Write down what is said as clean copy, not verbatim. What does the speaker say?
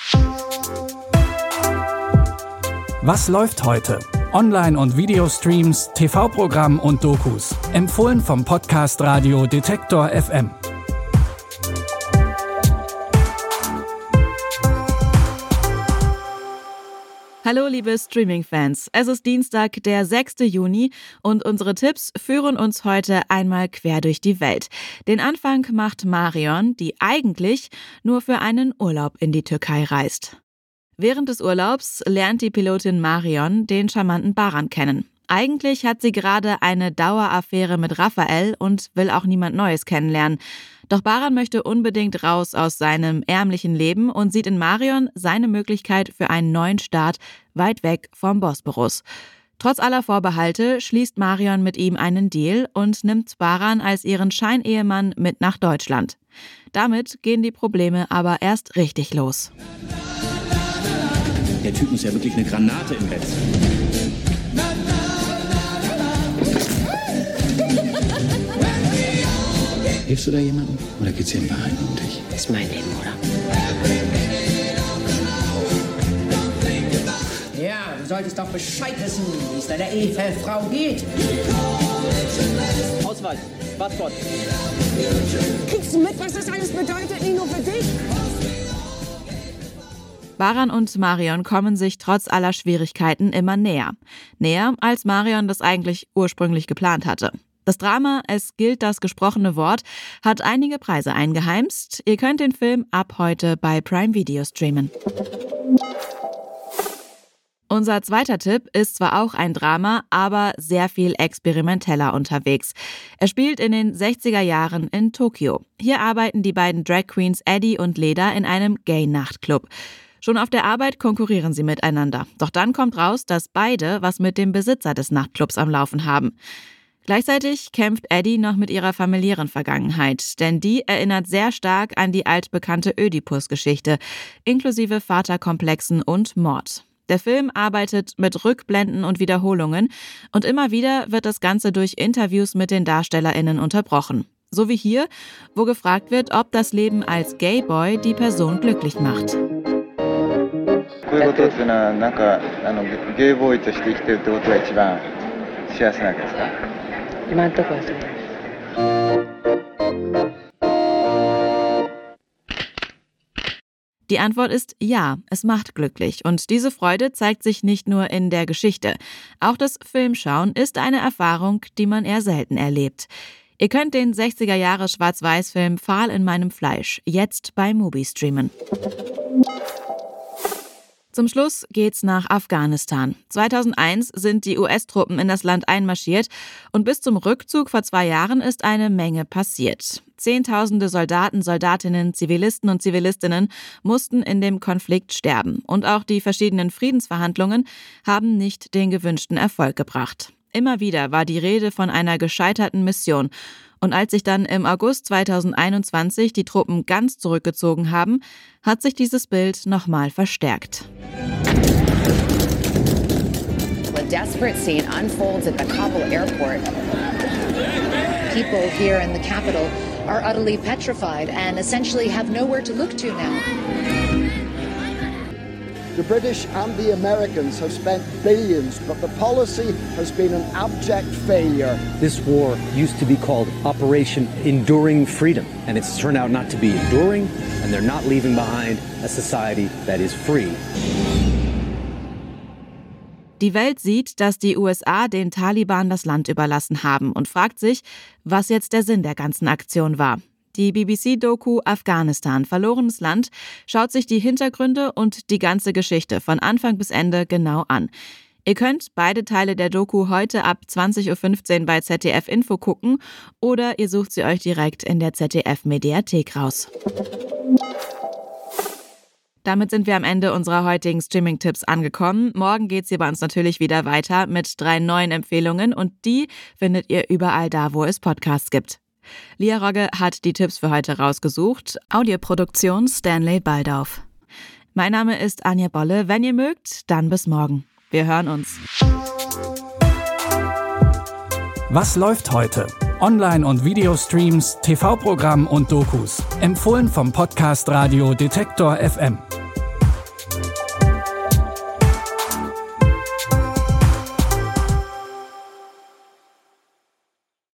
Was läuft heute? Online- und Videostreams, TV-Programm und Dokus. Empfohlen vom Podcast Radio Detektor FM. Hallo liebe Streaming-Fans, es ist Dienstag, der 6. Juni und unsere Tipps führen uns heute einmal quer durch die Welt. Den Anfang macht Marion, die eigentlich nur für einen Urlaub in die Türkei reist. Während des Urlaubs lernt die Pilotin Marion den charmanten Baran kennen. Eigentlich hat sie gerade eine Daueraffäre mit Raphael und will auch niemand Neues kennenlernen. Doch Baran möchte unbedingt raus aus seinem ärmlichen Leben und sieht in Marion seine Möglichkeit für einen neuen Start weit weg vom Bosporus. Trotz aller Vorbehalte schließt Marion mit ihm einen Deal und nimmt Baran als ihren Scheinehemann mit nach Deutschland. Damit gehen die Probleme aber erst richtig los. Der Typ muss ja wirklich eine Granate im Bett. Hilfst du da jemandem? Oder geht's hier in Wahrheit nur um dich? Das ist mein Leben, oder? Ja, du solltest doch Bescheid wissen, wie es deiner Ehefrau geht. Ausweis, Passport. Kriegst du mit, was das alles bedeutet? Nicht nur für dich? Baran und Marion kommen sich trotz aller Schwierigkeiten immer näher. Näher, als Marion das eigentlich ursprünglich geplant hatte. Das Drama Es gilt das gesprochene Wort hat einige Preise eingeheimst. Ihr könnt den Film ab heute bei Prime Video streamen. Unser zweiter Tipp ist zwar auch ein Drama, aber sehr viel experimenteller unterwegs. Er spielt in den 60er Jahren in Tokio. Hier arbeiten die beiden Drag Queens Eddie und Leda in einem Gay-Nachtclub. Schon auf der Arbeit konkurrieren sie miteinander. Doch dann kommt raus, dass beide was mit dem Besitzer des Nachtclubs am Laufen haben. Gleichzeitig kämpft Eddie noch mit ihrer familiären Vergangenheit, denn die erinnert sehr stark an die altbekannte Ödipus-Geschichte, inklusive Vaterkomplexen und Mord. Der Film arbeitet mit Rückblenden und Wiederholungen und immer wieder wird das Ganze durch Interviews mit den DarstellerInnen unterbrochen. So wie hier, wo gefragt wird, ob das Leben als Gayboy die Person glücklich macht. こういうことっていうのはなんかゲイボーイとして生きてるってことが一番幸せなわけですか？ 今んとこはそう。 Die Antwort ist ja, es macht glücklich. Und diese Freude zeigt sich nicht nur in der Geschichte. Auch das Filmschauen ist eine Erfahrung, die man eher selten erlebt. Ihr könnt den 60er-Jahre-Schwarz-Weiß-Film Pfahl in meinem Fleisch jetzt bei Mubi streamen. Zum Schluss geht's nach Afghanistan. 2001 sind die US-Truppen in das Land einmarschiert und bis zum Rückzug vor 2 Jahren ist eine Menge passiert. Zehntausende Soldaten, Soldatinnen, Zivilisten und Zivilistinnen mussten in dem Konflikt sterben. Und auch die verschiedenen Friedensverhandlungen haben nicht den gewünschten Erfolg gebracht. Immer wieder war die Rede von einer gescheiterten Mission. Und als sich dann im August 2021 die Truppen ganz zurückgezogen haben, hat sich dieses Bild nochmal verstärkt. A desperate scene unfolds at the Kabul airport. People here in the capital are utterly petrified and essentially have nowhere to look to now. The British and the Americans have spent billions, but the policy has been an abject failure. This war used to be called Operation Enduring Freedom, and it's turned out not to be enduring, and they're not leaving behind a society that is free. Die Welt sieht, dass die USA den Taliban das Land überlassen haben und fragt sich, was jetzt der Sinn der ganzen Aktion war. Die BBC-Doku Afghanistan, verlorenes Land, schaut sich die Hintergründe und die ganze Geschichte von Anfang bis Ende genau an. Ihr könnt beide Teile der Doku heute ab 20.15 Uhr bei ZDF Info gucken oder ihr sucht sie euch direkt in der ZDF-Mediathek raus. Damit sind wir am Ende unserer heutigen Streaming-Tipps angekommen. Morgen geht's hier bei uns natürlich wieder weiter mit 3 neuen Empfehlungen und die findet ihr überall da, wo es Podcasts gibt. Lia Rogge hat die Tipps für heute rausgesucht. Audioproduktion Stanley Baldauf. Mein Name ist Anja Bolle. Wenn ihr mögt, dann bis morgen. Wir hören uns. Was läuft heute? Online- und Videostreams, TV-Programm und Dokus. Empfohlen vom Podcast Radio Detektor FM.